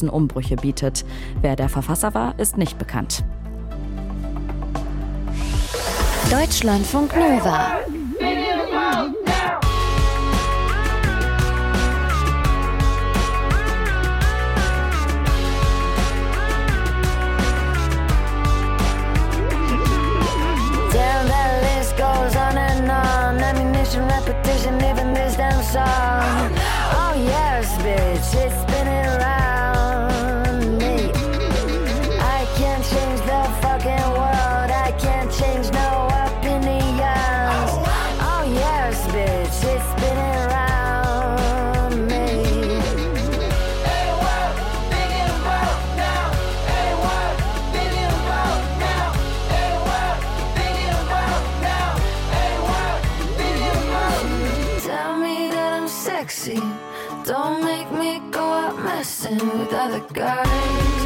Umbrüche bietet. Wer der Verfasser war, ist nicht bekannt. Deutschlandfunk Nova. Repetition, even this damn song. Oh yes, bitch, it's spinning around me. I can't change the fucking world. I can't change no opinions. Oh yes, bitch, it's spinning around me. Hey, what? Thinking about now. Hey, what? Thinking about now. Hey, what? Thinking about now. Hey, what? Thinking about. Tell me that I'm sexy. Don't make me go out messing with other guys.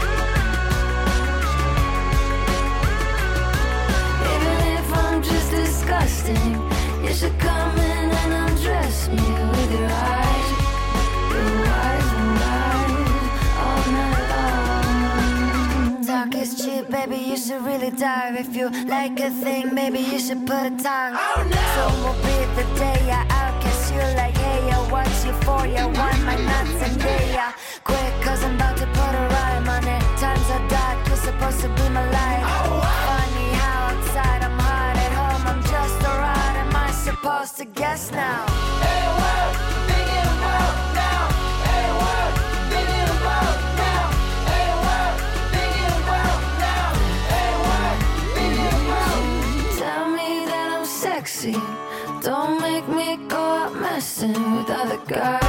Even if I'm just disgusting, you should come in and undress me with your eyes. Your eyes and eyes all night long. Talk is cheap, baby, you should really dive. If you like a thing, maybe you should put a tongue. Oh, no. So will be the day I outcast you like, hey, yo, what's euphoria? Want my nuts and yeah. Quick, cause I'm about to put a rhyme on it. Times are dark, you're supposed to be my light. Oh, funny how outside I'm hot, at home I'm just alright. Am I supposed to guess now? Hey, what? Thinking about now. Hey, what? Thinking about now. Hey, what? Thinking about now. Hey, what? Thinking about. Tell me that I'm sexy. Don't make me go out messing with other guys.